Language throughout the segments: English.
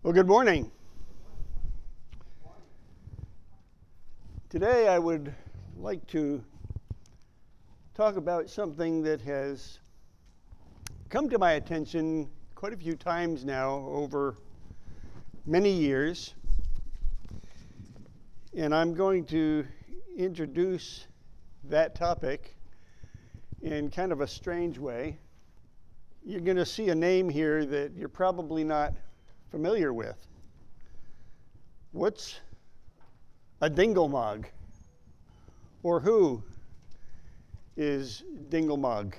Well, good morning. Today I would like to talk about something that has come to my attention quite a few times now over many years. And I'm going to introduce that topic in kind of a strange way. You're going to see a name here that you're probably not familiar with. What's a dingle-mog? Or who is dingle-mog?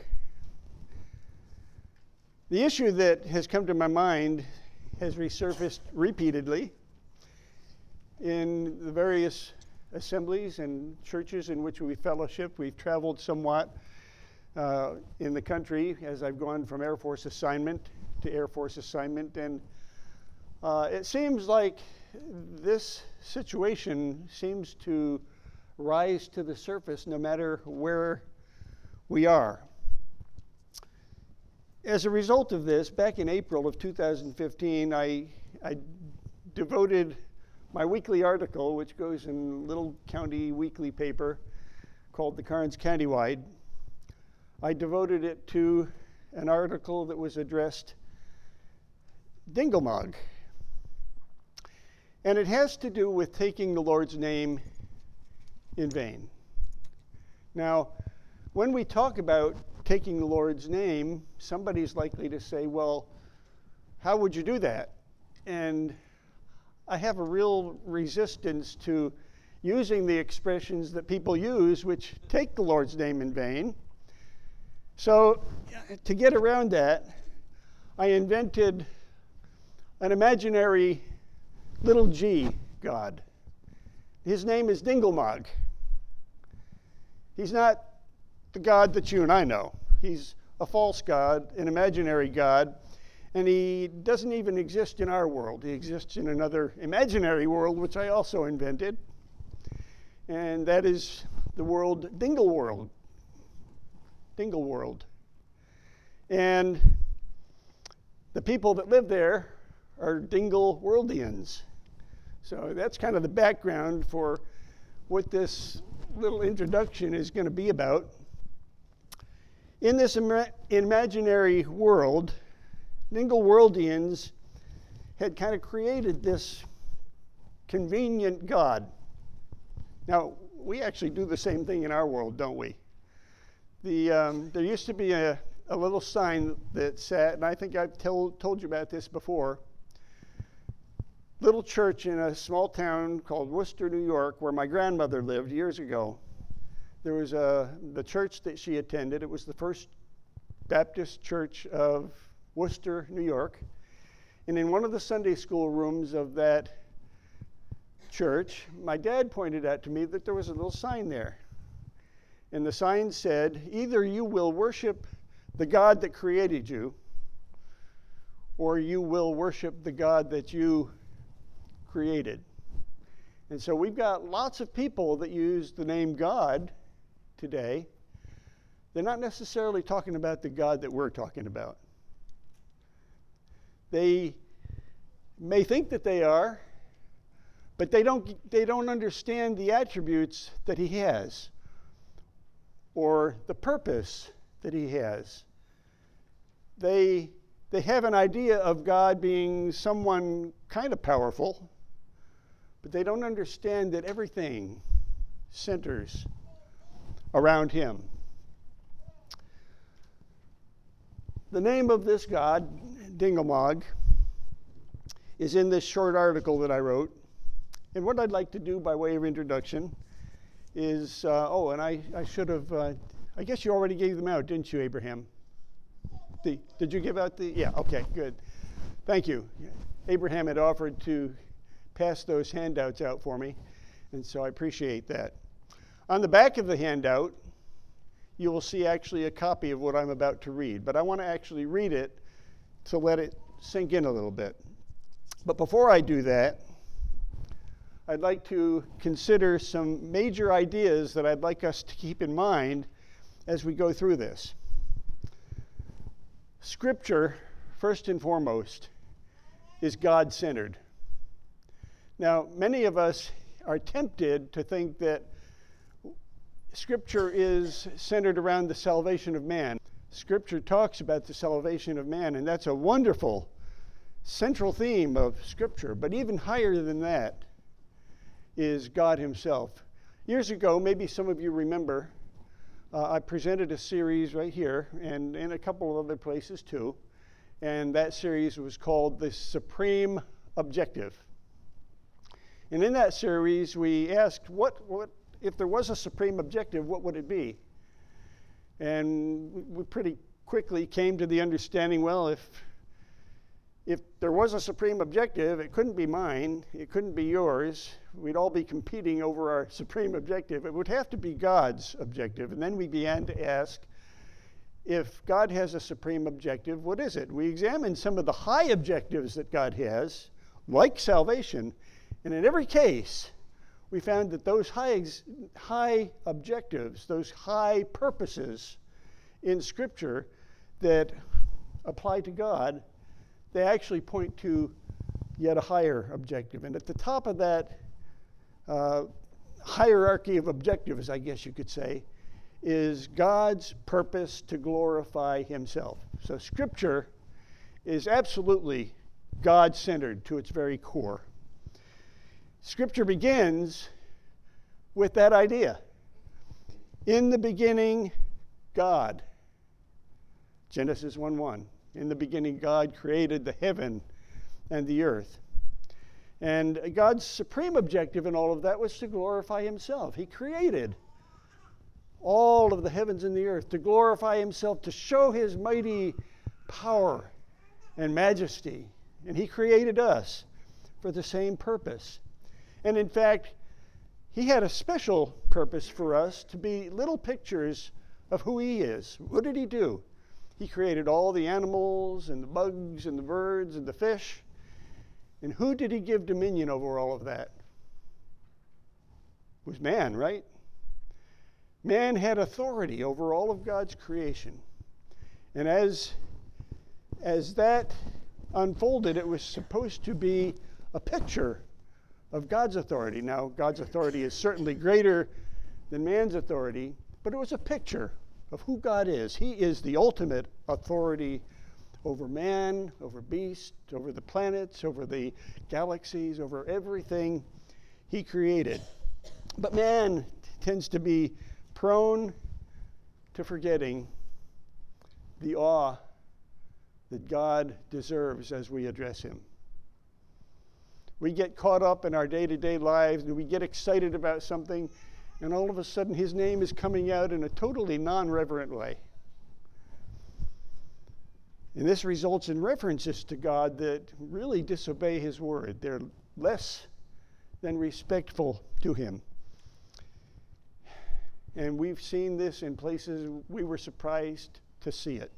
The issue that has come to my mind has resurfaced repeatedly in the various assemblies and churches in which we fellowship. We've traveled somewhat in the country as I've gone from Air Force assignment to Air Force assignment, and it seems like this situation seems to rise to the surface no matter where we are. As a result of this, back in April of 2015, I devoted my weekly article, which goes in a little county weekly paper called the Karnes Countywide. I devoted it to an article that was addressed dingle-mog. And it has to do with taking the Lord's name in vain. Now, when we talk about taking the Lord's name, somebody's likely to say, well, how would you do that? And I have a real resistance to using the expressions that people use, which take the Lord's name in vain. So, to get around that, I invented an imaginary little g God. His name is dingle-mog. He's not the God that you and I know. He's a false God, an imaginary God, and he doesn't even exist in our world. He exists in another imaginary world, which I also invented, and that is the world Dingle World. Dingle World. And the people that live there are Dingle Worldians. So that's kind of the background for what this little introduction is going to be about. In this imaginary world, Dingle Worldians had kind of created this convenient God. Now, we actually do the same thing in our world, don't we? There used to be a little sign that sat, and I think I've told you about this before, little church in a small town called Worcester, New York, where my grandmother lived years ago. There was the church that she attended. It was the First Baptist Church of Worcester, New York. And in one of the Sunday school rooms of that church, my dad pointed out to me that there was a little sign there. And the sign said, either you will worship the God that created you, or you will worship the God that you created. And so we've got lots of people that use the name God today. They're not necessarily talking about the God that we're talking about. They may think that they are, but they don't understand the attributes that he has or the purpose that he has. They have an idea of God being someone kind of powerful, but they don't understand that everything centers around him. The name of this God, dingle-mog, is in this short article that I wrote. And what I'd like to do by way of introduction is, and I should have, I guess you already gave them out, didn't you, Abraham? Did you give out the, yeah, okay, good. Thank you. Abraham had offered to pass those handouts out for me, and so I appreciate that. On the back of the handout, you will see actually a copy of what I'm about to read, but I want to actually read it to let it sink in a little bit. But before I do that, I'd like to consider some major ideas that I'd like us to keep in mind as we go through this. Scripture, first and foremost, is God-centered. Now, many of us are tempted to think that Scripture is centered around the salvation of man. Scripture talks about the salvation of man, and that's a wonderful central theme of Scripture. But even higher than that is God himself. Years ago, maybe some of you remember, I presented a series right here and in a couple of other places too. And that series was called The Supreme Objective. And in that series, we asked, what if there was a supreme objective, what would it be? And we pretty quickly came to the understanding, well, if there was a supreme objective, it couldn't be mine, it couldn't be yours. We'd all be competing over our supreme objective. It would have to be God's objective. And then we began to ask, if God has a supreme objective, what is it? We examined some of the high objectives that God has, like salvation, and in every case, we found that those high objectives, those high purposes in Scripture that apply to God, they actually point to yet a higher objective. And at the top of that hierarchy of objectives, I guess you could say, is God's purpose to glorify himself. So Scripture is absolutely God-centered to its very core. Scripture begins with that idea. In the beginning, God. Genesis 1:1. In the beginning, God created the heaven and the earth. And God's supreme objective in all of that was to glorify himself. He created all of the heavens and the earth to glorify himself, to show his mighty power and majesty. And he created us for the same purpose. And in fact, he had a special purpose for us to be little pictures of who he is. What did he do? He created all the animals and the bugs and the birds and the fish. And who did he give dominion over all of that? It was man, right? Man had authority over all of God's creation. And as that unfolded, it was supposed to be a picture of God's authority. Now, God's authority is certainly greater than man's authority, but it was a picture of who God is. He is the ultimate authority over man, over beast, over the planets, over the galaxies, over everything he created. But man tends to be prone to forgetting the awe that God deserves as we address him. We get caught up in our day-to-day lives and we get excited about something, and all of a sudden his name is coming out in a totally non-reverent way. And this results in references to God that really disobey his word. They're less than respectful to him. And we've seen this in places we were surprised to see it.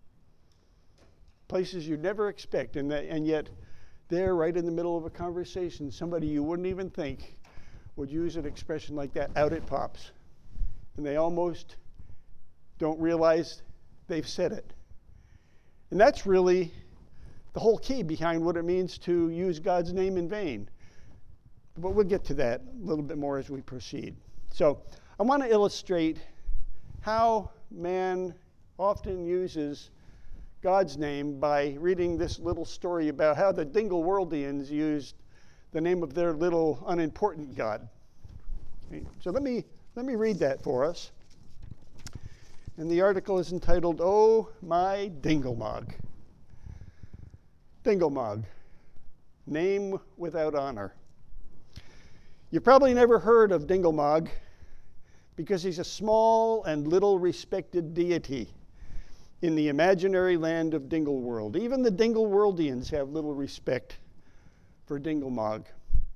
Places you'd never expect, and yet there, right in the middle of a conversation, somebody you wouldn't even think would use an expression like that, out it pops. And they almost don't realize they've said it. And that's really the whole key behind what it means to use God's name in vain. But we'll get to that a little bit more as we proceed. So I want to illustrate how man often uses God's name by reading this little story about how the Dingleworldians used the name of their little unimportant god. So let me read that for us. And the article is entitled, "Oh My Dinglemog." Dinglemog, name without honor. You've probably never heard of Dinglemog because he's a small and little respected deity in the imaginary land of Dingleworld. Even the Dingleworldians have little respect for Dinglemog.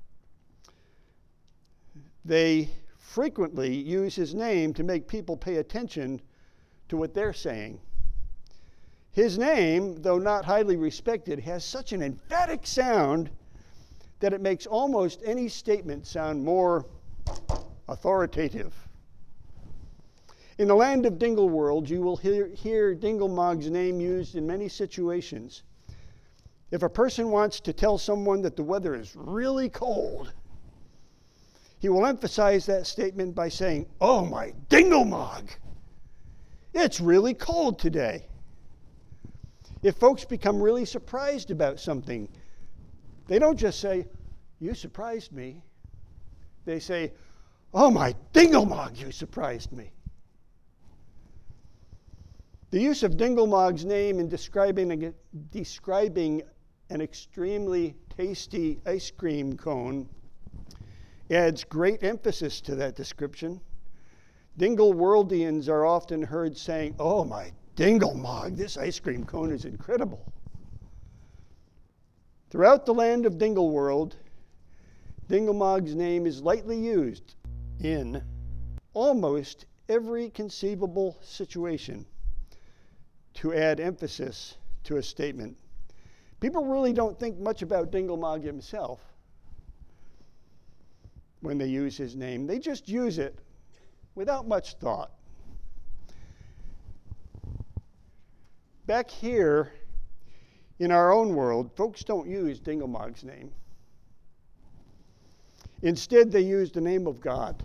They frequently use his name to make people pay attention to what they're saying. His name, though not highly respected, has such an emphatic sound that it makes almost any statement sound more authoritative. In the land of Dingleworld, you will hear Dinglemog's name used in many situations. If a person wants to tell someone that the weather is really cold, he will emphasize that statement by saying, "Oh my dingle-mog, it's really cold today." If folks become really surprised about something, they don't just say, "You surprised me." They say, "Oh my dingle-mog, you surprised me." The use of dingle-mog's name in describing an extremely tasty ice cream cone adds great emphasis to that description. Dingle-worldians are often heard saying, "Oh my dingle-mog, this ice cream cone is incredible." Throughout the land of Dingle World, dingle-mog's name is lightly used in almost every conceivable situation to add emphasis to a statement. People really don't think much about dingle-mog himself when they use his name. They just use it without much thought. Back here in our own world, folks don't use dingle-mog's name. Instead, they use the name of God.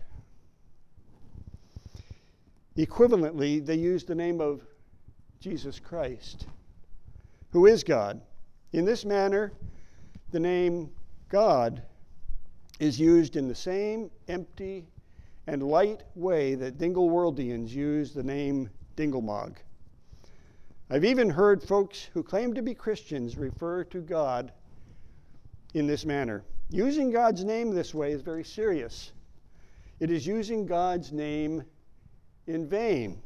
Equivalently, they use the name of Jesus Christ, who is God. In this manner, the name God is used in the same empty and light way that Dingle-worldians use the name dingle-mog. I've even heard folks who claim to be Christians refer to God in this manner. Using God's name this way is very serious. It is using God's name in vain.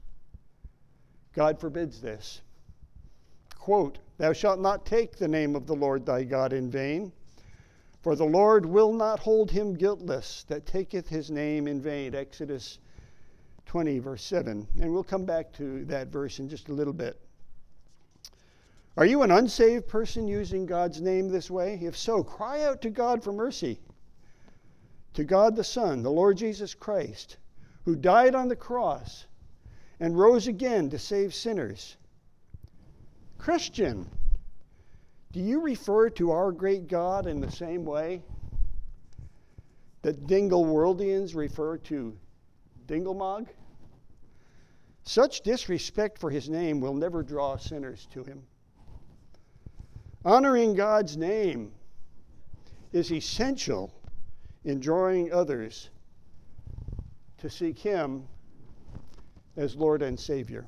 God forbids this. Quote, "Thou shalt not take the name of the Lord thy God in vain, for the Lord will not hold him guiltless that taketh his name in vain." Exodus 20, verse 7. And we'll come back to that verse in just a little bit. Are you an unsaved person using God's name this way? If so, cry out to God for mercy. To God the Son, the Lord Jesus Christ, who died on the cross and rose again to save sinners. Christian, do you refer to our great God in the same way that Dingle-worldians refer to dingle-mog? Such disrespect for his name will never draw sinners to him. Honoring God's name is essential in drawing others to seek him as Lord and Savior.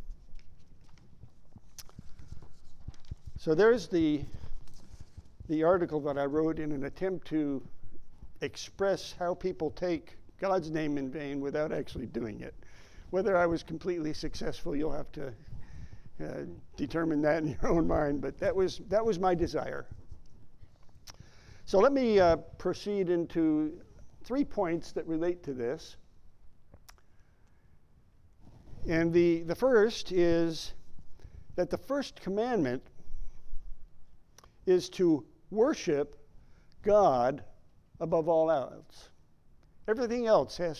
So there's the article that I wrote in an attempt to express how people take God's name in vain without actually doing it. Whether I was completely successful, you'll have to determine that in your own mind, but that was my desire. So let me proceed into 3 points that relate to this. And the first is that the first commandment is to worship God above all else. Everything else has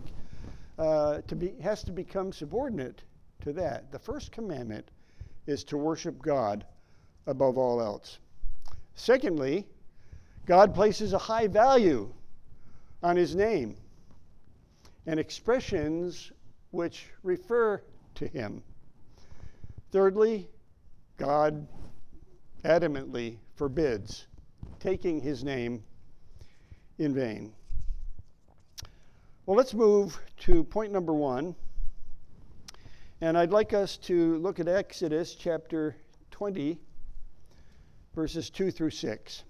to become subordinate to that. The first commandment is to worship God above all else. Secondly, God places a high value on his name and expressions which refer to him. Thirdly, God adamantly forbids taking his name in vain. Well, let's move to point number 1. And I'd like us to look at Exodus chapter 20, verses 2 through 6.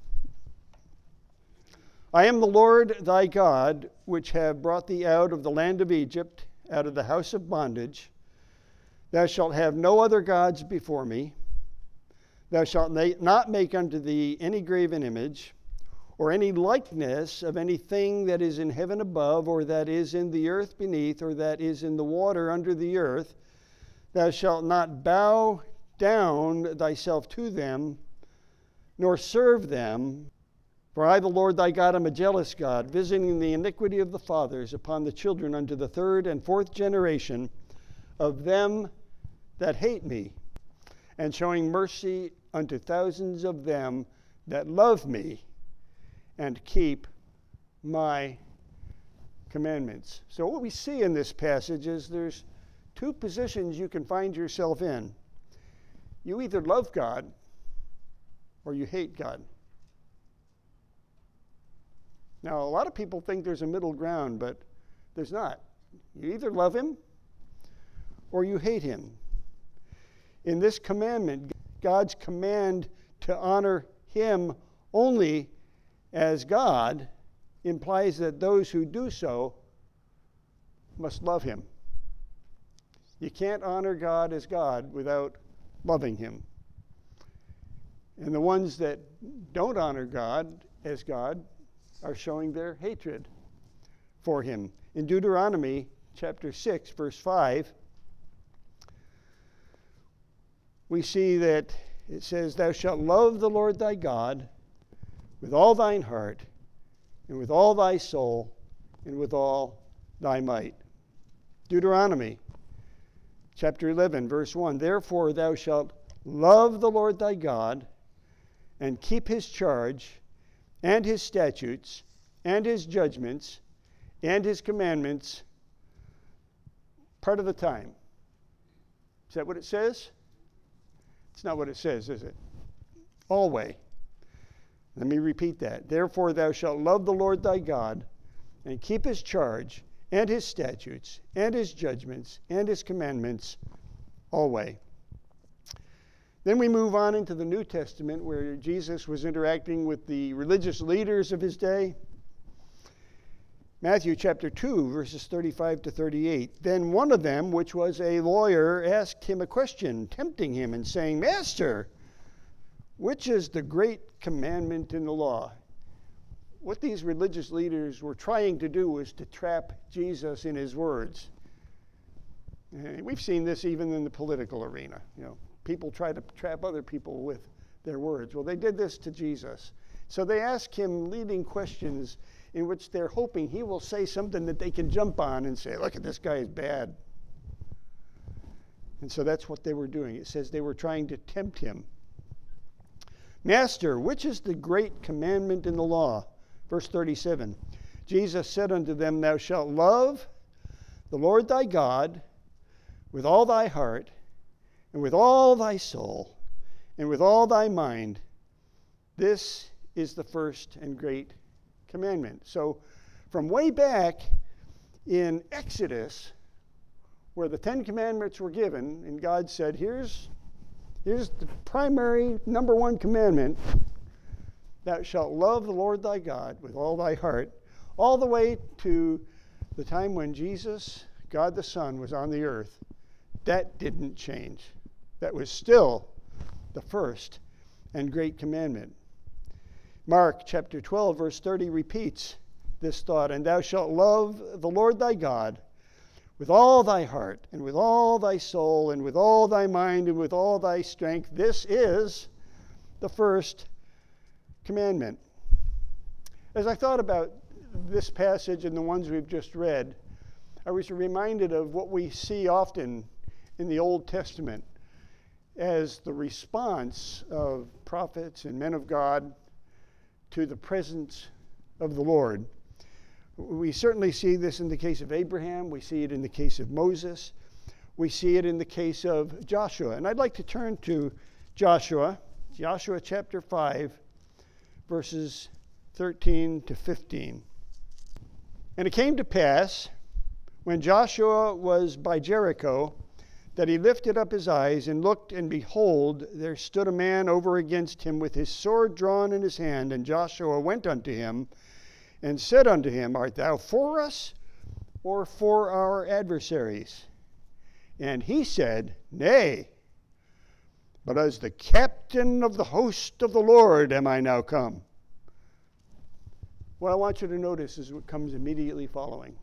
"I am the Lord thy God, which have brought thee out of the land of Egypt, out of the house of bondage. Thou shalt have no other gods before me. Thou shalt not make unto thee any graven image, or any likeness of anything that is in heaven above, or that is in the earth beneath, or that is in the water under the earth. Thou shalt not bow down thyself to them, nor serve them. For I, the Lord thy God, am a jealous God, visiting the iniquity of the fathers upon the children unto the 3rd and 4th generation of them that hate me, and showing mercy unto thousands of them that love me and keep my commandments. So what we see in this passage is there's two positions you can find yourself in. You either love God or you hate God. Now, a lot of people think there's a middle ground, but there's not. You either love him or you hate him. In this commandment, God's command to honor him only as God implies that those who do so must love him. You can't honor God as God without loving him. And the ones that don't honor God as God are showing their hatred for him. In Deuteronomy chapter 6, verse 5, we see that it says, "Thou shalt love the Lord thy God with all thine heart, and with all thy soul, and with all thy might." Deuteronomy chapter 11, verse 1, "Therefore thou shalt love the Lord thy God, and keep his charge, and his statutes, and his judgments, and his commandments part of the time." Is that what it says? It's not what it says, is it? Always. Let me repeat that. "Therefore thou shalt love the Lord thy God, and keep his charge, and his statutes, and his judgments, and his commandments always." Then we move on into the New Testament, where Jesus was interacting with the religious leaders of his day. Matthew chapter 2, verses 35 to 38. "Then one of them, which was a lawyer, asked him a question, tempting him, and saying, Master, which is the great commandment in the law?" What these religious leaders were trying to do was to trap Jesus in his words. And we've seen this even in the political arena. People try to trap other people with their words. Well, they did this to Jesus. So they ask him leading questions in which they're hoping he will say something that they can jump on and say, "Look, this guy is bad." And so that's what they were doing. It says they were trying to tempt him. "Master, which is the great commandment in the law?" Verse 37. "Jesus said unto them, Thou shalt love the Lord thy God with all thy heart, and with all thy soul, and with all thy mind. This is the first and great commandment." So from way back in Exodus, where the 10 Commandments were given, and God said, here's the primary number one commandment: "Thou shalt love the Lord thy God with all thy heart," all the way to the time when Jesus, God the Son, was on the earth. That didn't change. That was still the first and great commandment. Mark chapter 12, verse 30 repeats this thought: "And thou shalt love the Lord thy God with all thy heart, and with all thy soul, and with all thy mind, and with all thy strength. This is the first commandment." As I thought about this passage and the ones we've just read, I was reminded of what we see often in the Old Testament as the response of prophets and men of God to the presence of the Lord. We certainly see this in the case of Abraham. We see it in the case of Moses. We see it in the case of Joshua. And I'd like to turn to Joshua chapter 5, verses 13 to 15. "And it came to pass, when Joshua was by Jericho, that he lifted up his eyes and looked, and behold, there stood a man over against him with his sword drawn in his hand. And Joshua went unto him and said unto him, Art thou for us, or for our adversaries? And he said, Nay, but as the captain of the host of the Lord am I now come." What I want you to notice is what comes immediately following.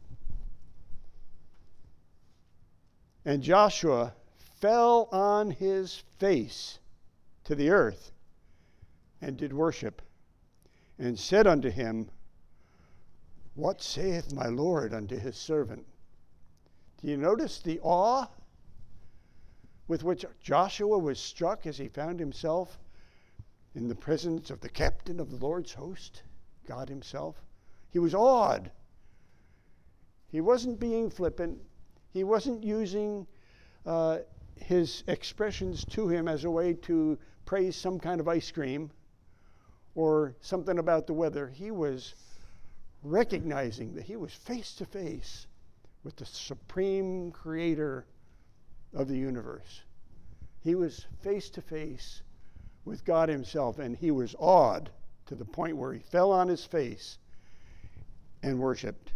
"And Joshua fell on his face to the earth, and did worship, and said unto him, What saith my Lord unto his servant?" Do you notice the awe with which Joshua was struck as he found himself in the presence of the captain of the Lord's host, God himself. He was awed. He wasn't being flippant. He wasn't using his expressions to him as a way to praise some kind of ice cream or something about the weather. He was recognizing that he was face to face with the supreme creator of the universe. He was face to face with God himself, and he was awed to the point where he fell on his face and worshiped.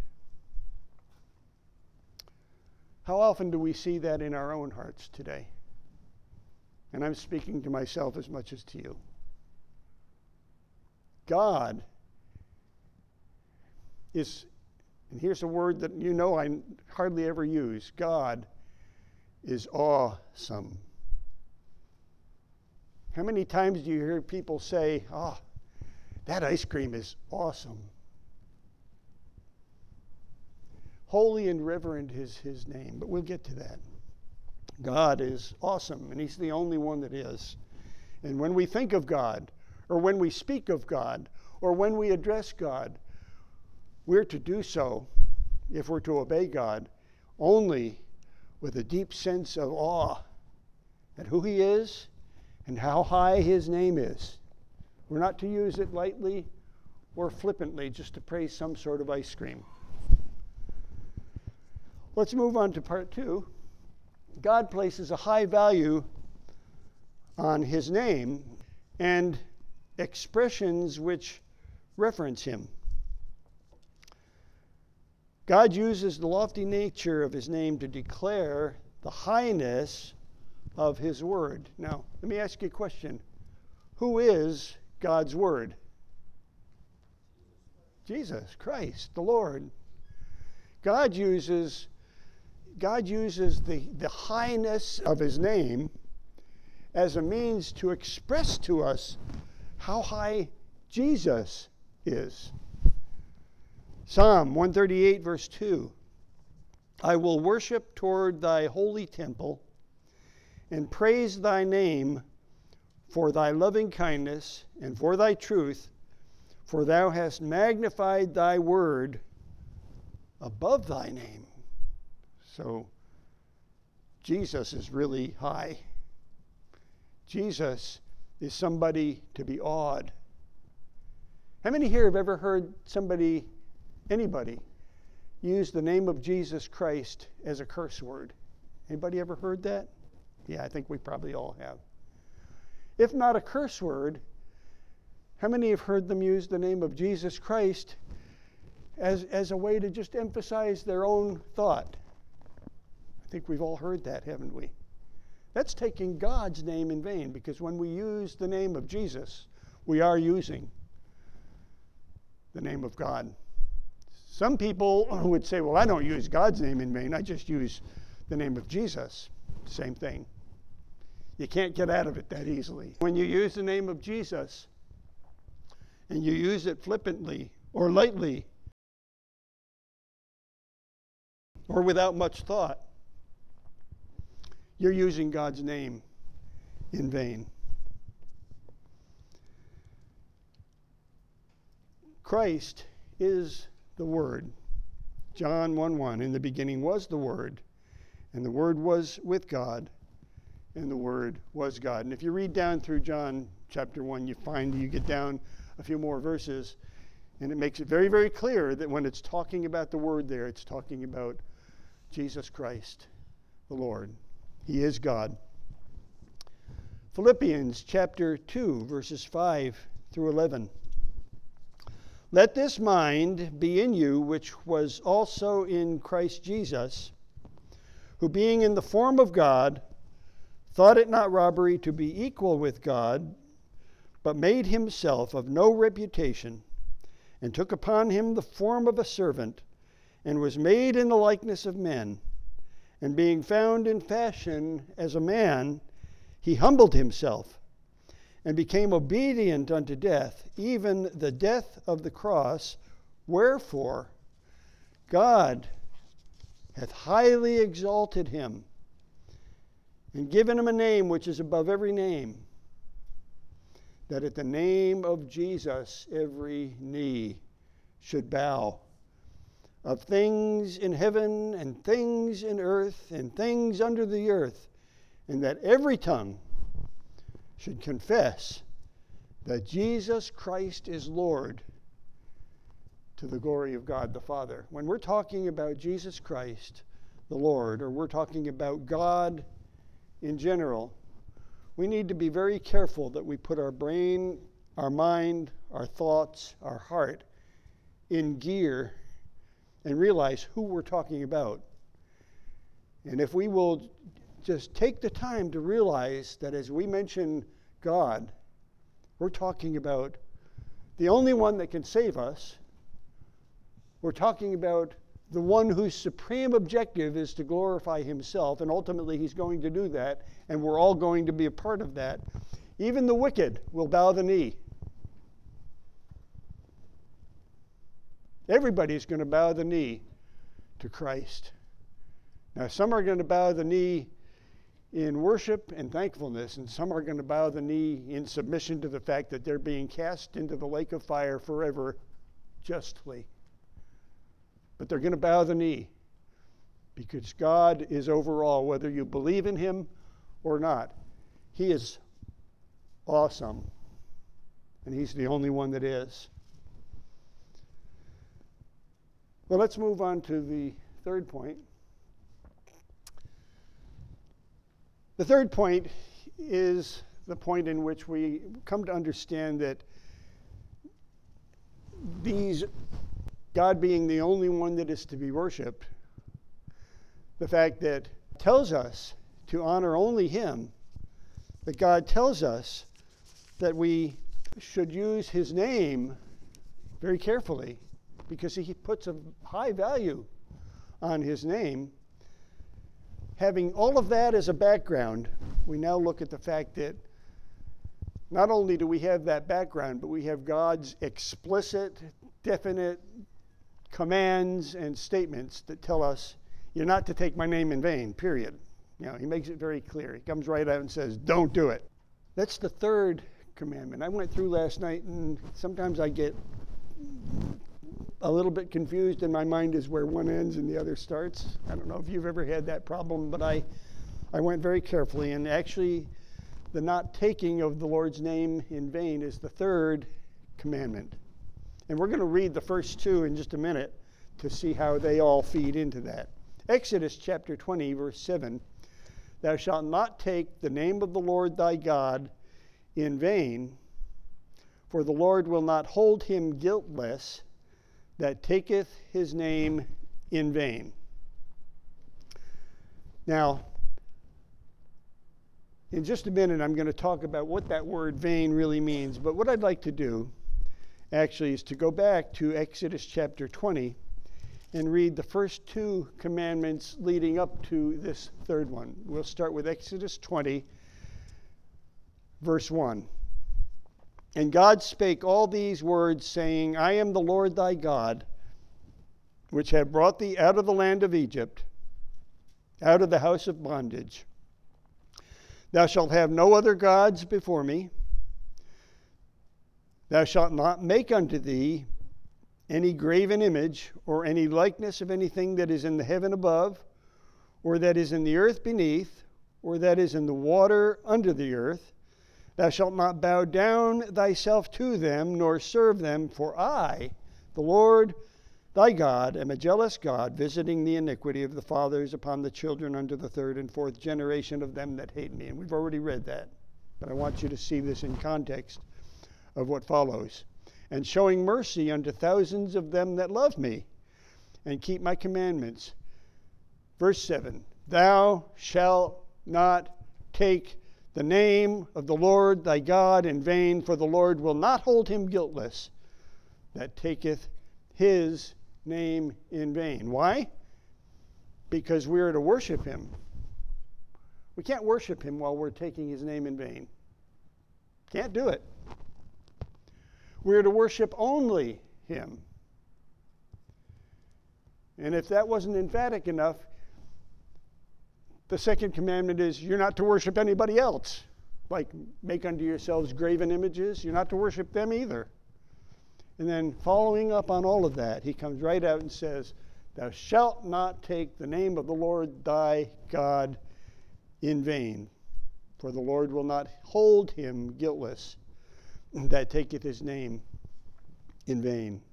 How often do we see that in our own hearts today? And I'm speaking to myself as much as to you. God is, and here's a word that you know I hardly ever use, God is awesome. How many times do you hear people say, "Oh, that ice cream is awesome"? Holy and reverend is his name, but we'll get to that. God is awesome, and he's the only one that is. And when we think of God, or when we speak of God, or when we address God, we're to do so, if we're to obey God, only with a deep sense of awe at who he is and how high his name is. We're not to use it lightly or flippantly just to praise some sort of ice cream. Let's move on to part 2. God places a high value on his name and expressions which reference him. God uses the lofty nature of his name to declare the highness of his word. Now, let me ask you a question. Who is God's word? Jesus Christ, the Lord. God uses the highness of his name as a means to express to us how high Jesus is. Psalm 138, verse 2. I will worship toward thy holy temple and praise thy name for thy loving kindness and for thy truth, for thou hast magnified thy word above thy name. So, Jesus is really high. Jesus is somebody to be awed. How many here have ever heard anybody, use the name of Jesus Christ as a curse word? Anybody ever heard that? Yeah, I think we probably all have. If not a curse word, how many have heard them use the name of Jesus Christ as a way to just emphasize their own thought? I think we've all heard that, haven't we? That's taking God's name in vain, because when we use the name of Jesus, we are using the name of God. Some people would say, well, I don't use God's name in vain, I just use the name of Jesus. Same thing. You can't get out of it that easily. When you use the name of Jesus, and you use it flippantly or lightly, or without much thought, you're using God's name in vain. Christ is the Word. John 1:1, in the beginning was the Word, and the Word was with God, and the Word was God. And if you read down through John chapter 1, you get down a few more verses, and it makes it very, very clear that when it's talking about the Word there, it's talking about Jesus Christ, the Lord. He is God. Philippians chapter 2, verses 5 through 11. Let this mind be in you, which was also in Christ Jesus, who being in the form of God, thought it not robbery to be equal with God, but made himself of no reputation, and took upon him the form of a servant, and was made in the likeness of men. And being found in fashion as a man, he humbled himself, and became obedient unto death, even the death of the cross. Wherefore God hath highly exalted him, and given him a name which is above every name, that at the name of Jesus every knee should bow, of things in heaven and things in earth and things under the earth, and that every tongue should confess that Jesus Christ is Lord, to the glory of God the Father. When we're talking about Jesus Christ, the Lord, or we're talking about God in general, we need to be very careful that we put our brain, our mind, our thoughts, our heart in gear and realize who we're talking about. And if we will just take the time to realize that as we mention God, we're talking about the only one that can save us. We're talking about the one whose supreme objective is to glorify himself, and ultimately he's going to do that, and we're all going to be a part of that. Even the wicked will bow the knee. Everybody's going to bow the knee to Christ. Now, some are going to bow the knee in worship and thankfulness, and some are going to bow the knee in submission to the fact that they're being cast into the lake of fire forever justly. But they're going to bow the knee because God is over all, whether you believe in him or not. He is awesome, and he's the only one that is. Well, let's move on to the third point. The third point is the point in which we come to understand that God being the only one that is to be worshiped, the fact that tells us to honor only him, that God tells us that we should use his name very carefully because he puts a high value on his name. Having all of that as a background, we now look at the fact that not only do we have that background, but we have God's explicit, definite commands and statements that tell us, you're not to take my name in vain, period. He makes it very clear. He comes right out and says, don't do it. That's the third commandment. I went through last night, and sometimes I get a little bit confused in my mind as where one ends and the other starts. I don't know if you've ever had that problem, but I went very carefully, and actually the not taking of the Lord's name in vain is the third commandment. And we're going to read the first two in just a minute to see how they all feed into that. Exodus chapter 20, verse 7, thou shalt not take the name of the Lord thy God in vain, for the Lord will not hold him guiltless that taketh his name in vain. Now, in just a minute, I'm going to talk about what that word vain really means. But what I'd like to do, actually, is to go back to Exodus chapter 20 and read the first two commandments leading up to this third one. We'll start with Exodus 20, verse 1. And God spake all these words, saying, I am the Lord thy God, which have brought thee out of the land of Egypt, out of the house of bondage. Thou shalt have no other gods before me. Thou shalt not make unto thee any graven image, or any likeness of anything that is in the heaven above, or that is in the earth beneath, or that is in the water under the earth. Thou shalt not bow down thyself to them, nor serve them, for I, the Lord thy God, am a jealous God, visiting the iniquity of the fathers upon the children unto the third and fourth generation of them that hate me. And we've already read that, but I want you to see this in context of what follows. And showing mercy unto thousands of them that love me, and keep my commandments. Verse 7, thou shalt not take the name of the Lord thy God in vain, for the Lord will not hold him guiltless that taketh his name in vain. Why? Because we are to worship him. We can't worship him while we're taking his name in vain. Can't do it. We're to worship only him. And if that wasn't emphatic enough, The second commandment is you're not to worship anybody else. Like make unto yourselves graven images. You're not to worship them either. And then following up on all of that, he comes right out and says, thou shalt not take the name of the Lord thy God in vain, for the Lord will not hold him guiltless that taketh his name in vain.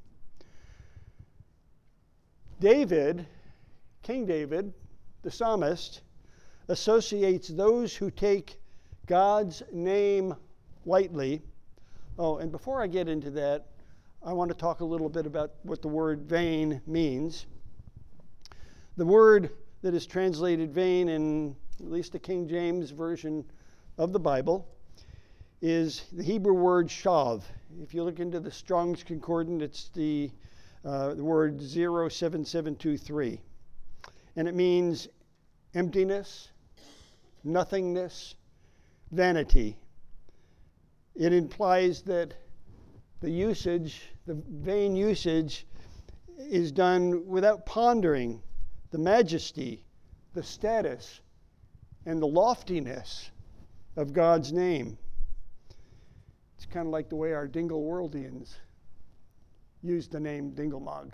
David, King David, the psalmist, associates those who take God's name lightly. Oh, and before I get into that, I want to talk a little bit about what the word vain means. The word that is translated vain in at least the King James Version of the Bible is the Hebrew word shav. If you look into the Strong's Concordance, it's the word 07723. And it means emptiness, nothingness, vanity. It implies that the usage, the vain usage, is done without pondering the majesty, the status, and the loftiness of God's name. It's kind of like the way our Dingleworldians use the name Dingelmog.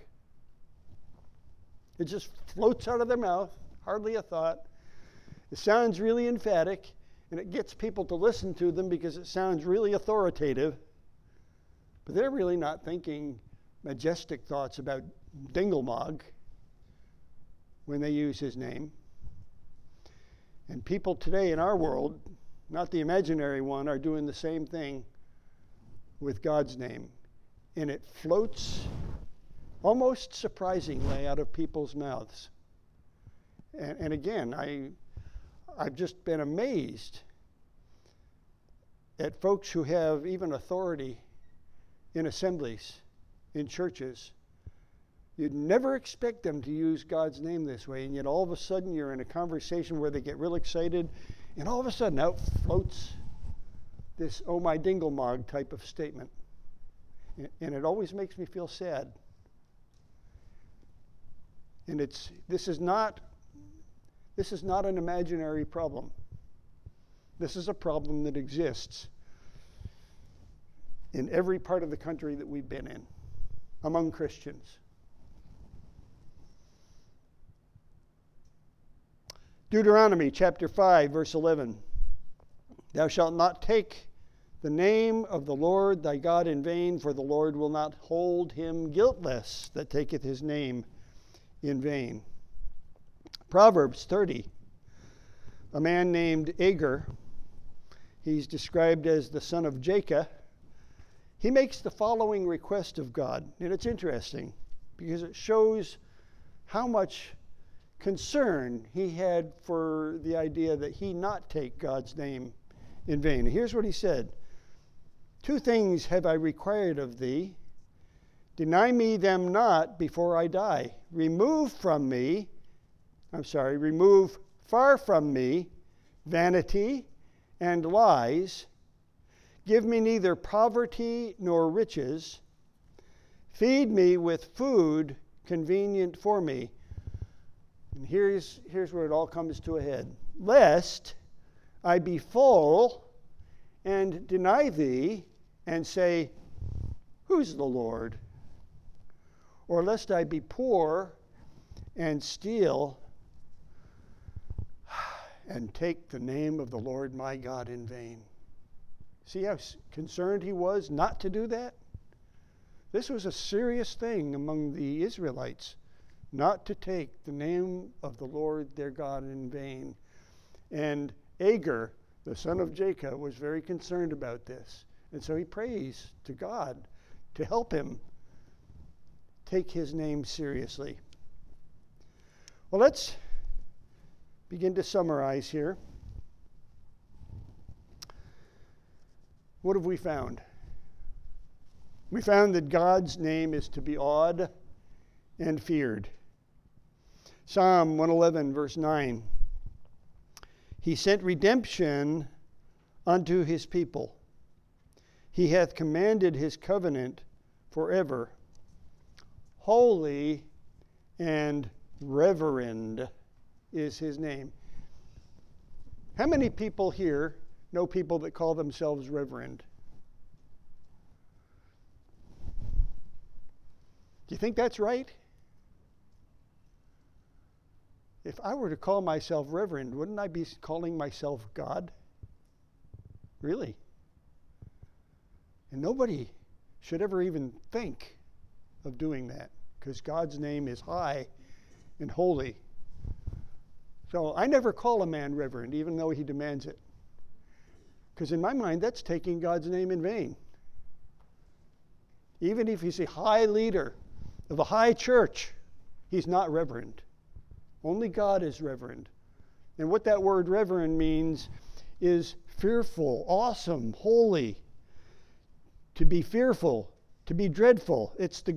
It just floats out of their mouth, hardly a thought. It sounds really emphatic, and it gets people to listen to them because it sounds really authoritative. But they're really not thinking majestic thoughts about Dingelmog when they use his name. And people today in our world, not the imaginary one, are doing the same thing with God's name. And it floats almost surprisingly out of people's mouths. And again, I've just been amazed at folks who have even authority in assemblies, in churches. You'd never expect them to use God's name this way, and yet all of a sudden you're in a conversation where they get real excited, and all of a sudden out floats this "oh my Dingelmog" type of statement. And it always makes me feel sad. And this is not an imaginary problem. This is a problem that exists in every part of the country that we've been in, among Christians. Deuteronomy chapter 5, verse 11. Thou shalt not take the name of the Lord thy God in vain, for the Lord will not hold him guiltless that taketh his name in vain. Proverbs 30. A man named Agur, he's described as the son of Jacob. He makes the following request of God, and it's interesting because it shows how much concern he had for the idea that he not take God's name in vain. Here's what he said: 2 things have I required of thee. Deny me them not before I die. Remove far from me vanity and lies. Give me neither poverty nor riches. Feed me with food convenient for me. And here's where it all comes to a head. Lest I be full and deny thee and say, who's the Lord? Or lest I be poor and steal and take the name of the Lord my God in vain. See how concerned he was not to do that? This was a serious thing among the Israelites, not to take the name of the Lord their God in vain. And Agur, the son of Jacob, was very concerned about this. And so he prays to God to help him take his name seriously. Well, let's begin to summarize here. What have we found? We found that God's name is to be awed and feared. Psalm 111, verse 9. He sent redemption unto his people. He hath commanded his covenant forever. Holy and reverend is his name. How many people here know people that call themselves reverend? Do you think that's right? If I were to call myself reverend, wouldn't I be calling myself God? Really? And nobody should ever even think of doing that, because God's name is high and holy. So I never call a man reverend, even though he demands it. Because in my mind, that's taking God's name in vain. Even if he's a high leader of a high church, he's not reverend. Only God is reverend. And what that word reverend means is fearful, awesome, holy. To be fearful, to be dreadful. It's the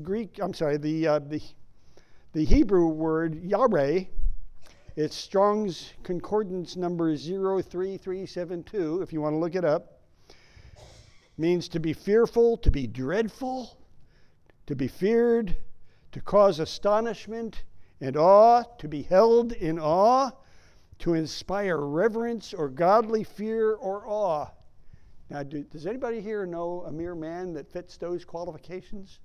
Hebrew word yare. It's Strong's Concordance number 03372, if you want to look it up. Means to be fearful, to be dreadful, to be feared, to cause astonishment and awe, to be held in awe, to inspire reverence or godly fear or awe. Now, does anybody here know a mere man that fits those qualifications?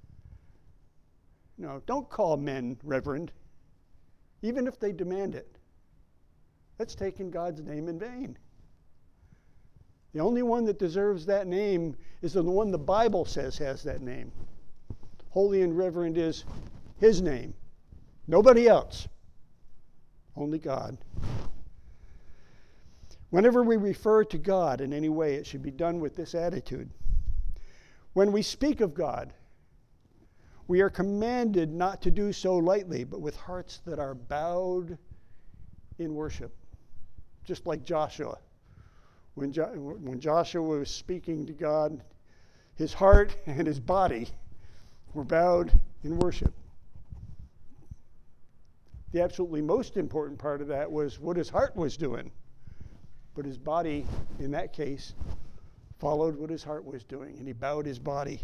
No, don't call men reverend, even if they demand it. That's taking God's name in vain. The only one that deserves that name is the one the Bible says has that name. Holy and reverend is his name. Nobody else. Only God. Whenever we refer to God in any way, it should be done with this attitude. When we speak of God, we are commanded not to do so lightly, but with hearts that are bowed in worship. Just like Joshua. When Joshua was speaking to God, his heart and his body were bowed in worship. The absolutely most important part of that was what his heart was doing. But his body, in that case, followed what his heart was doing, and he bowed his body.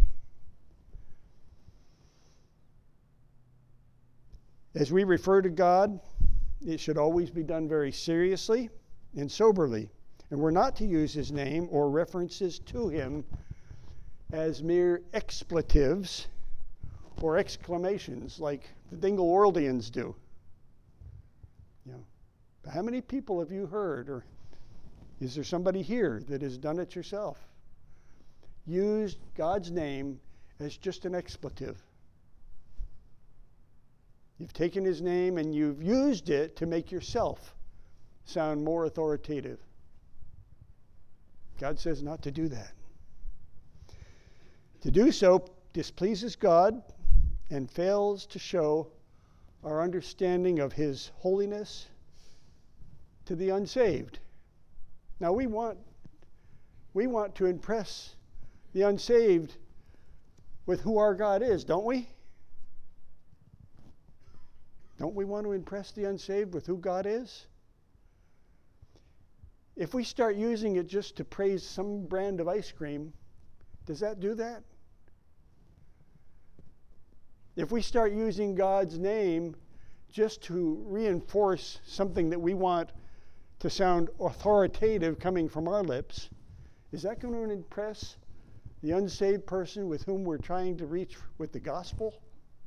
As we refer to God, it should always be done very seriously and soberly. And we're not to use his name or references to him as mere expletives or exclamations like the Dingleworldians do. How many people have you heard, or is there somebody here that has done it yourself? Used God's name as just an expletive. You've taken his name and you've used it to make yourself sound more authoritative. God says not to do that. To do so displeases God and fails to show our understanding of his holiness to the unsaved. Now we want to impress the unsaved with who our God is, don't we? Don't we want to impress the unsaved with who God is? If we start using it just to praise some brand of ice cream, does that do that? If we start using God's name just to reinforce something that we want to sound authoritative coming from our lips, is that going to impress the unsaved person with whom we're trying to reach with the gospel?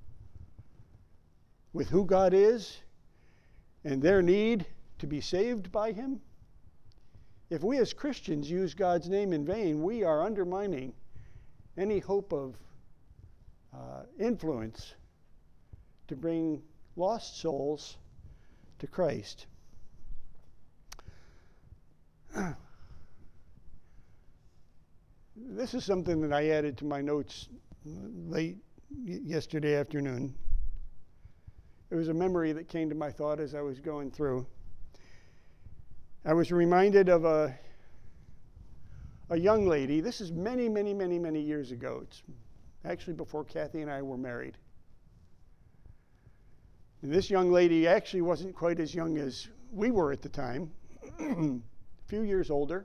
With who God is and their need to be saved by him? If we as Christians use God's name in vain, we are undermining any hope of influence to bring lost souls to Christ. This is something that I added to my notes late yesterday afternoon. It was a memory that came to my thought as I was going through. I was reminded of a young lady. This is many, many, many, many years ago. It's actually before Kathy and I were married. And this young lady actually wasn't quite as young as we were at the time, a few years older.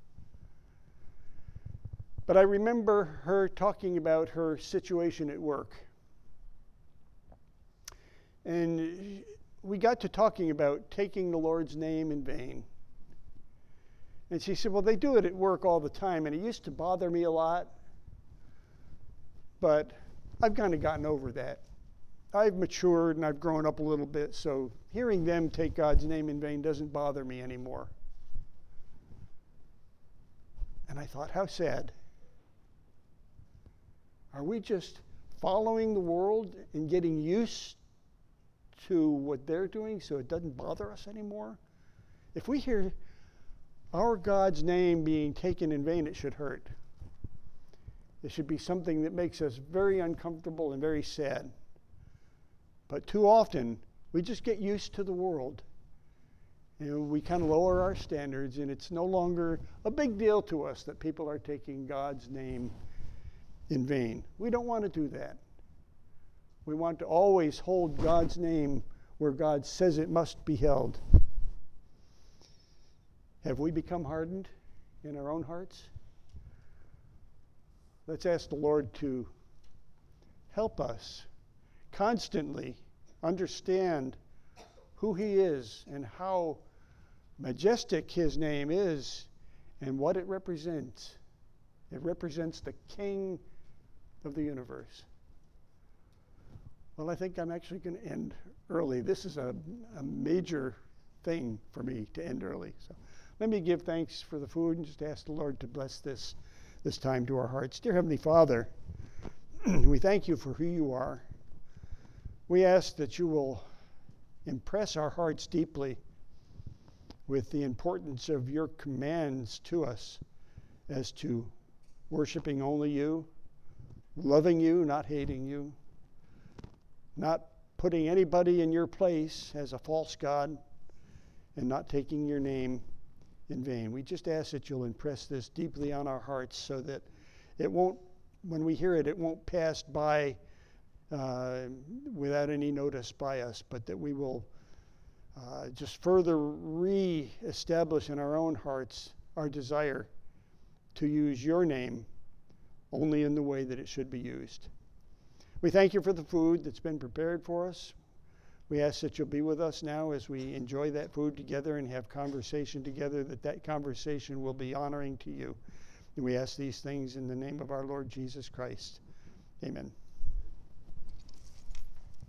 But I remember her talking about her situation at work. And we got to talking about taking the Lord's name in vain. And she said, well, they do it at work all the time, and it used to bother me a lot, but I've kind of gotten over that. I've matured and I've grown up a little bit, so hearing them take God's name in vain doesn't bother me anymore. And I thought, how sad. Are we just following the world and getting used to what they're doing so it doesn't bother us anymore? If we hear our God's name being taken in vain, it should hurt. It should be something that makes us very uncomfortable and very sad. But too often, we just get used to the world. And we kind of lower our standards, and it's no longer a big deal to us that people are taking God's name in vain. We don't want to do that. We want to always hold God's name where God says it must be held. Have we become hardened in our own hearts? Let's ask the Lord to help us constantly understand who He is and how majestic His name is and what it represents. It represents the King of the universe. Well, I think I'm actually going to end early. This is a major thing for me to end early. So let me give thanks for the food and just ask the Lord to bless this time to our hearts. Dear Heavenly Father, we thank you for who you are. We ask that you will impress our hearts deeply with the importance of your commands to us as to worshiping only you, loving you, not hating you, not putting anybody in your place as a false god, and not taking your name in vain. We just ask that you'll impress this deeply on our hearts so that it won't, when we hear it, it won't pass by without any notice by us, but that we will just further re-establish in our own hearts our desire to use your name only in the way that it should be used. We thank you for the food that's been prepared for us. We ask that you'll be with us now as we enjoy that food together and have conversation together, that conversation will be honoring to you. And we ask these things in the name of our Lord Jesus Christ. Amen.